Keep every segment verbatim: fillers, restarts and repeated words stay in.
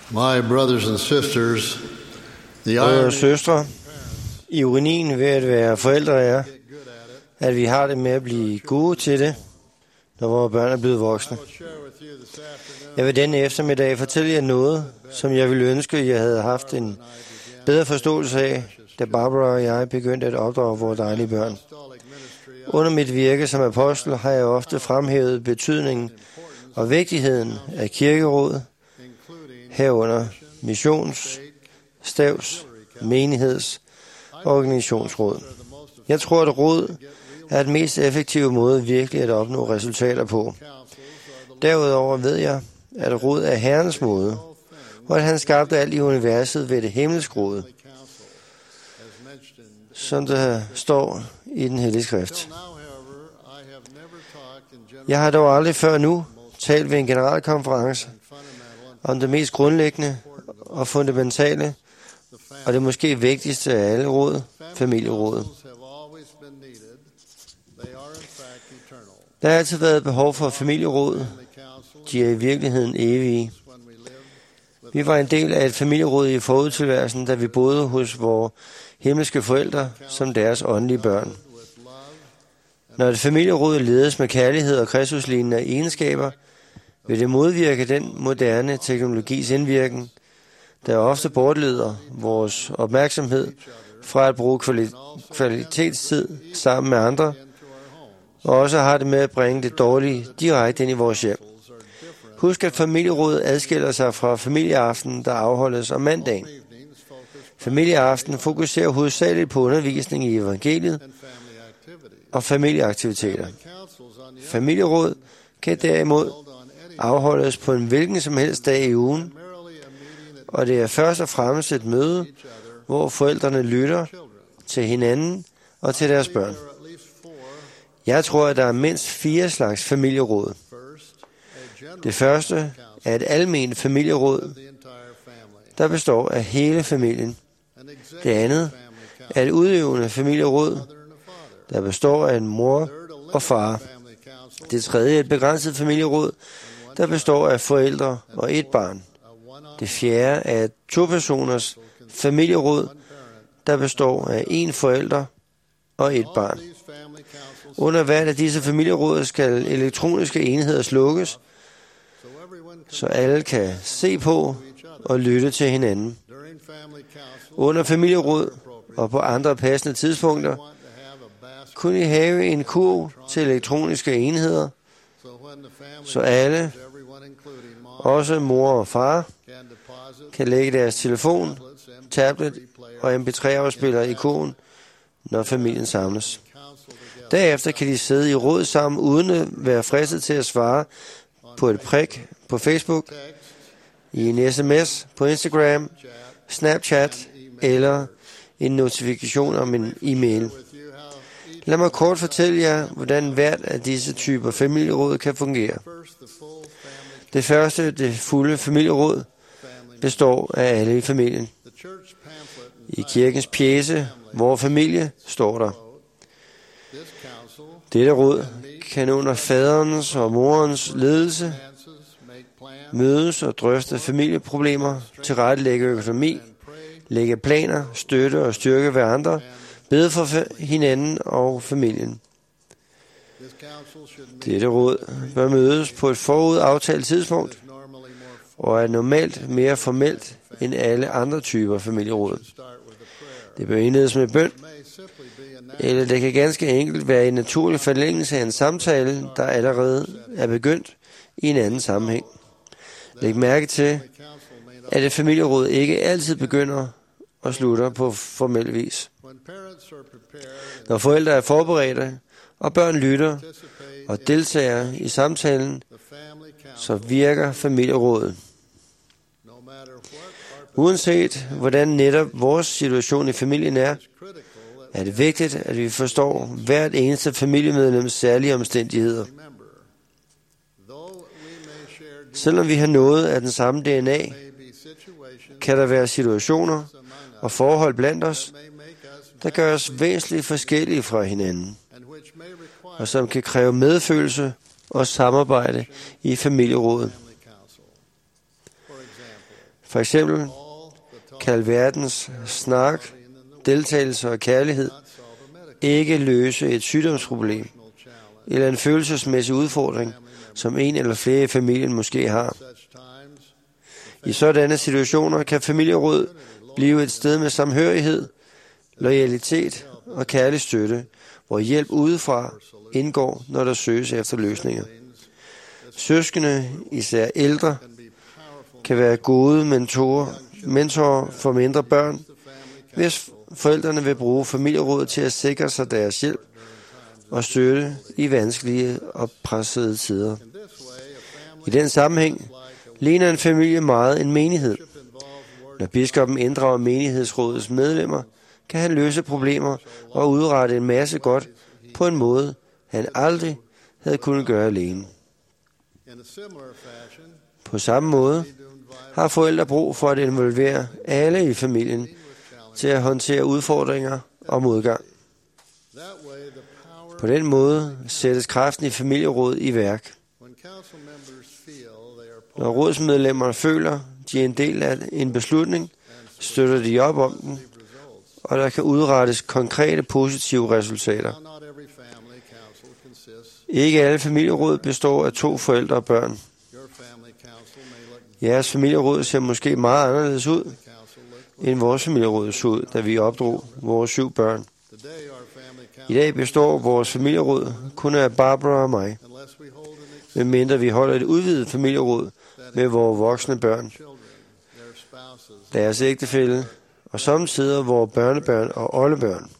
My brothers and sisters, the Brødre og irony søstre, ironien ved at være forældre er, at vi har det med at blive gode til det, når vores børn er blevet voksne. Jeg vil denne eftermiddag fortælle jer noget, som jeg ville ønske, jeg havde haft en bedre forståelse af, da Barbara og jeg begyndte at opdrage vores dejlige børn. Under mit virke som apostel har jeg ofte fremhævet betydningen og vigtigheden af kirkeråd, herunder missions, stavs, menigheds og organisationsråd. Jeg tror, at råd er den mest effektive måde virkelig at opnå resultater på. Derudover ved jeg, at råd er Herrens måde, og at han skabte alt i universet ved det himmelske råd, som der står i den hellige skrift. Jeg har dog aldrig før nu talt ved en generalkonference om det mest grundlæggende og fundamentale, og det måske vigtigste af alle råd, familierådet. Der har altid været behov for familieråd. De er i virkeligheden evige. Vi var en del af et familieråd i forudtilværelsen, da vi boede hos vores himmelske forældre som deres åndelige børn. Når et familieråd ledes med kærlighed og kristuslignende egenskaber, vil det modvirke den moderne teknologis indvirken, der ofte bortleder vores opmærksomhed fra at bruge kvali- kvalitetstid sammen med andre, og også har det med at bringe det dårlige direkte ind i vores hjem. Husk, at familierådet adskiller sig fra familieaften, der afholdes om mandagen. Familieaften fokuserer hovedsageligt på undervisning i evangeliet og familieaktiviteter. Familieråd kan derimod afholdes på en hvilken som helst dag i ugen, og det er først og fremmest et møde, hvor forældrene lytter til hinanden og til deres børn. Jeg tror, at der er mindst fire slags familieråd. Det første er et alment familieråd, der består af hele familien. Det andet er et udøvende familieråd, der består af en mor og far. Det tredje er et begrænset familieråd, der består af forældre og et barn. Det fjerde er et to-personers familieråd, der består af en forælder og et barn. Under hvert af disse familieråd skal elektroniske enheder slukkes, så alle kan se på og lytte til hinanden. Under familieråd og på andre passende tidspunkter kunne I have en kurv til elektroniske enheder, så alle, også mor og far, kan lægge deres telefon, tablet og M P tre-afspiller i kurven, når familien samles. Derefter kan de sidde i råd sammen, uden at være fristet til at svare på et prik på Facebook, i en sms, på Instagram, Snapchat eller en notifikation om en e-mail. Lad mig kort fortælle jer, hvordan hvert af disse typer familieråd kan fungere. Det første, det fulde familieråd, består af alle i familien. I kirkens pjece, hvor familie, står der: dette råd kan under faderens og morens ledelse mødes og drøfte familieproblemer, tilrettelægge økonomi, lægge planer, støtte og styrke hverandre, bede for hinanden og familien. Dette råd bør mødes på et forud aftalt tidspunkt, og er normalt mere formelt end alle andre typer familieråd. Det bør indledes med bøn, eller det kan ganske enkelt være en naturlig forlængelse af en samtale, der allerede er begyndt i en anden sammenhæng. Læg mærke til, at et familieråd ikke altid begynder og slutter på formel vis. Når forældre er forberedte, og børn lytter og deltager i samtalen, så virker familierådet. Uanset hvordan netop vores situation i familien er, er det vigtigt, at vi forstår hvert eneste familiemedlems særlige omstændigheder. Selvom vi har noget af den samme D N A, kan der være situationer og forhold blandt os, der gør os væsentligt forskellige fra hinanden, og som kan kræve medfølelse og samarbejde i familierådet. For eksempel kan verdens snak, deltagelse og kærlighed ikke løse et sygdomsproblem eller en følelsesmæssig udfordring, som en eller flere i familien måske har. I sådanne situationer kan familieråd blive et sted med samhørighed, loyalitet og kærlig støtte, hvor hjælp udefra indgår, når der søges efter løsninger. Søskende, især ældre, kan være gode mentorer, mentorer for mindre børn, hvis forældrene vil bruge familierådet til at sikre sig deres hjælp og støtte i vanskelige og pressede tider. I den sammenhæng ligner en familie meget en menighed. Når biskoppen inddrager menighedsrådets medlemmer, kan han løse problemer og udrette en masse godt på en måde, han aldrig havde kunnet gøre alene. På samme måde har forældre brug for at involvere alle i familien til at håndtere udfordringer og modgang. På den måde sættes kraften i familierådet i værk. Når rådsmedlemmerne føler, de er en del af en beslutning, støtter de op om den, og der kan udrettes konkrete positive resultater. Ikke alle familieråd består af to forældre og børn. Jeres familieråd ser måske meget anderledes ud, end vores familieråd så ud, da vi opdrog vores syv børn. I dag består vores familieråd kun af Barbara og mig, medmindre vi holder et udvidet familieråd med vores voksne børn, deres ægtefælle og samtidig vores børnebørn og oldebørn.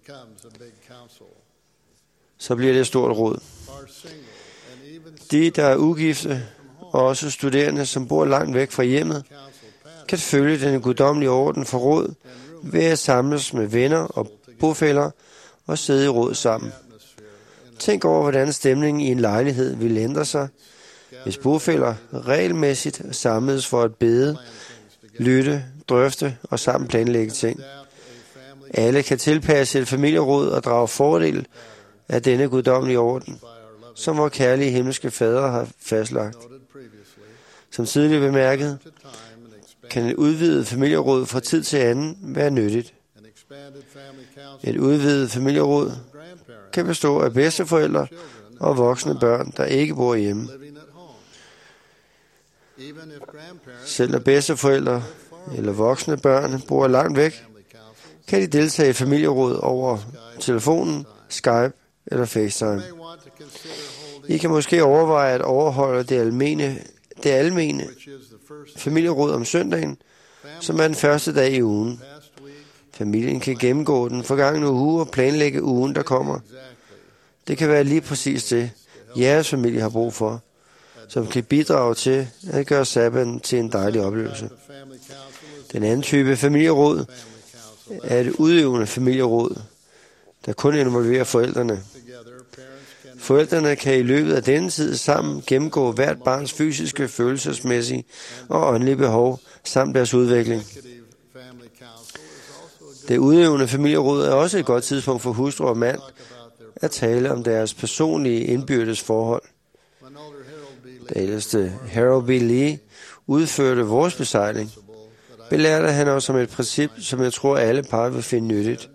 Så bliver det et stort råd. De, der er ugifte, og også studerende, som bor langt væk fra hjemmet, kan følge den guddommelige orden for råd ved at samles med venner og bofæller og sidde i råd sammen. Tænk over, hvordan stemningen i en lejlighed vil ændre sig, hvis bofæller regelmæssigt samles for at bede, lytte, drøfte og sammen planlægge ting. Alle kan tilpasse et familieråd og drage fordel af denne guddommelige orden, som vor kærlige himmelske fader har fastlagt. Som tidligere bemærket, kan et udvidet familieråd fra tid til anden være nyttigt. Et udvidet familieråd kan bestå af bedsteforældre og voksne børn, der ikke bor hjemme. Selv når bedsteforældre eller voksne børn bor langt væk, kan de deltage i familieråd over telefonen, Skype eller FaceTime. I kan måske overveje at overholde det almene, det almene familieråd om søndagen, som er den første dag i ugen. Familien kan gennemgå den forgangne uge og planlægge ugen, der kommer. Det kan være lige præcis det, jeres familie har brug for, som kan bidrage til at gøre sabbaten til en dejlig oplevelse. Den anden type familieråd er et udøvende familieråd, der kun involverer forældrene. Forældrene kan i løbet af denne tid sammen gennemgå hvert barns fysiske, følelsesmæssige og åndelige behov samt deres udvikling. Det udøvende familieråd er også et godt tidspunkt for hustru og mand at tale om deres personlige indbyrdes forhold. Da ældste Harold B. Lee udførte vores besejling, belærte han os om et princip, som jeg tror alle par vil finde nyttigt.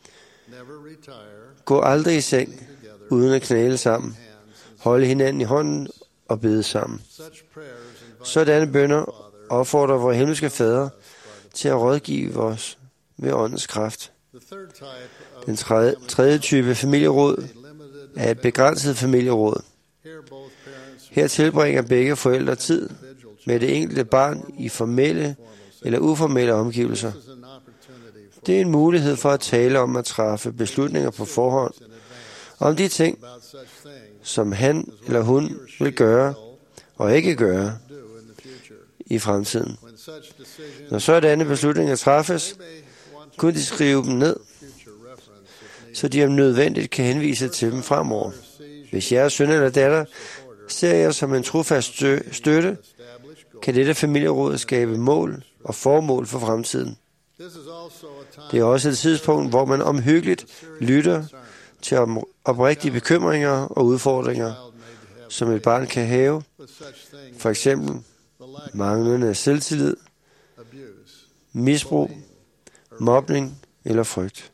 Gå aldrig i seng uden at knæle sammen, holde hinanden i hånden og bede sammen. Sådanne bønner opfordrer vor himmelske fader til at rådgive os ved åndens kraft. Den tredje, tredje type familieråd er et begrænset familieråd. Her tilbringer begge forældre tid med det enkelte barn i formelle eller uformelle omgivelser. Det er en mulighed for at tale om at træffe beslutninger på forhånd, om de ting, som han eller hun vil gøre og ikke gøre i fremtiden. Når sådanne beslutninger træffes, kunne de skrive dem ned, så de om nødvendigt kan henvise til dem fremover. Hvis jeres søn eller datter ser jer som en trofast støtte, kan dette familieråd skabe mål og formål for fremtiden. Det er også et tidspunkt, hvor man omhyggeligt lytter til oprigtige bekymringer og udfordringer, som et barn kan have. For eksempel, manglende selvtillid, misbrug, mobning eller frygt.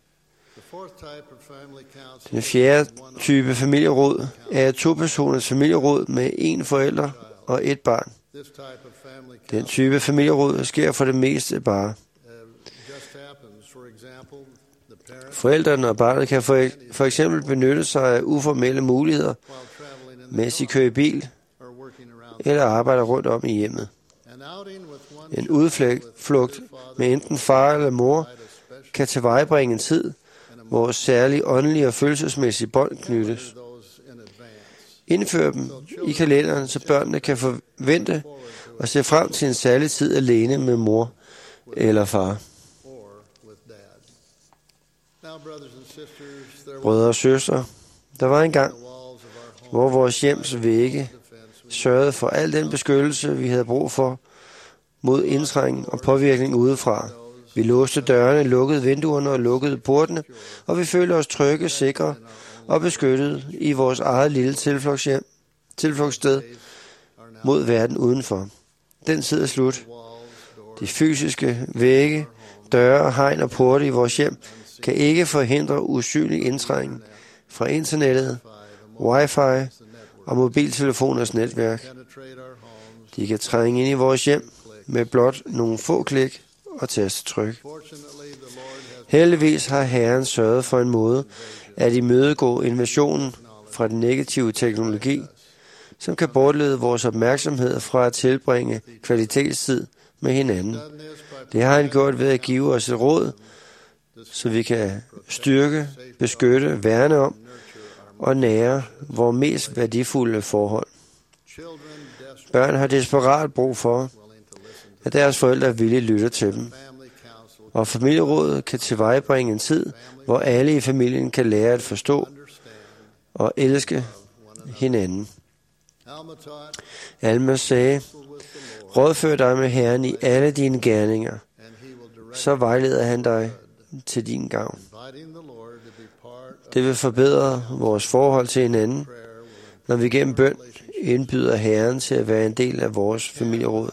Den fjerde type familieråd er to personers familieråd med en forælder og et barn. Den type familieråd sker for det meste bare. Forældrene og barnet kan for, for eksempel benytte sig af uformelle muligheder, mens de kører i bil eller arbejder rundt om i hjemmet. En udflugt med enten far eller mor kan tilvejebringe en tid, hvor særlig åndelige og følelsesmæssige bånd knyttes. Indfør dem i kalenderen, så børnene kan forvente og se frem til en særlig tid alene med mor eller far. Brødre og søstre, der var en gang, hvor vores hjems vægge sørgede for al den beskyttelse, vi havde brug for mod indtrængen og påvirkning udefra. Vi låste dørene, lukkede vinduerne og lukkede portene, og vi følte os trygge, sikre og beskyttet i vores eget lille tilflugtshjem, tilflugtssted mod verden udenfor. Den tid er slut. De fysiske vægge, døre, hegn og porte i vores hjem kan ikke forhindre usynlig indtrængen fra internettet, wifi og mobiltelefoners netværk. De kan trænge ind i vores hjem med blot nogle få klik og tastetryk. Heldigvis har Herren sørget for en måde at imødegå invasionen fra den negative teknologi, som kan bortlede vores opmærksomhed fra at tilbringe kvalitetstid med hinanden. Det har han gjort ved at give os et råd, så vi kan styrke, beskytte, værne om og nære vores mest værdifulde forhold. Børn har desperat brug for, at deres forældre villigt lytter til dem, og familierådet kan tilvejebringe en tid, hvor alle i familien kan lære at forstå og elske hinanden. Alma sagde, rådfør dig med Herren i alle dine gerninger, så vejleder han dig til din gavn. Det vil forbedre vores forhold til hinanden, når vi gennem bøn indbyder Herren til at være en del af vores familieråd.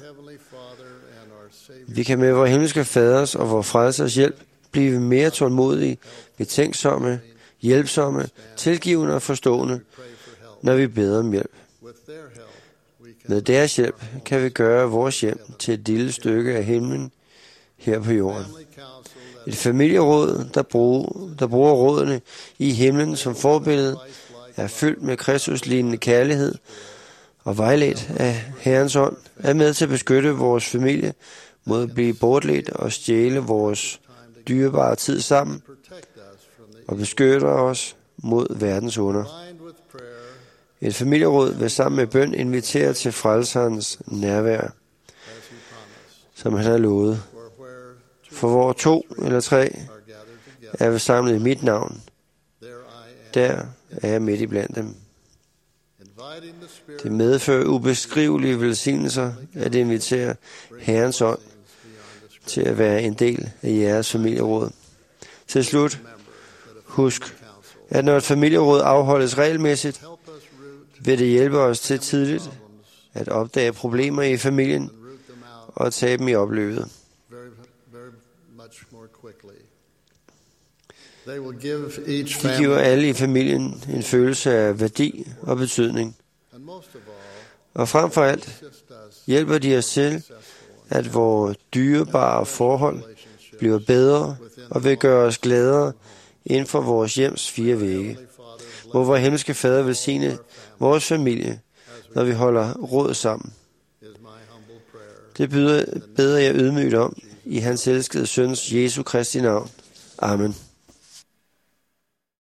Vi kan med vores himmelske faders og vores frelsers hjælp blive mere tålmodige, betænksomme, hjælpsomme, tilgivende og forstående, når vi beder om hjælp. Med deres hjælp kan vi gøre vores hjem til et lille stykke af himlen her på jorden. Et familieråd, der bruger, der bruger rådene i himlen som forbillede, er fyldt med Kristus-lignende kærlighed og vejledt af Herrens ånd, er med til at beskytte vores familie mod at blive bortledt og stjæle vores dyrebare tid sammen og beskytter os mod verdens under. Et familieråd vil sammen med bøn invitere til frelserens nærvær, som han har lovet. For hvor to eller tre er vi samlet i mit navn, der er jeg midt i blandt dem. Det medfører ubeskrivelige velsignelser at invitere Herrens ånd til at være en del af jeres familieråd. Til slut, husk, at når et familieråd afholdes regelmæssigt, vil det hjælpe os til tidligt at opdage problemer i familien og tage dem i opløbet. De giver alle i familien en følelse af værdi og betydning. Og frem for alt hjælper de os til, at vores dyrebare forhold bliver bedre og vil gøre os gladere inden for vores hjems fire vægge. Hvor vores himmelske fader velsigne vores familie, når vi holder råd sammen. Det beder jeg ydmygt om i hans elskede søns Jesu Kristi navn. Amen.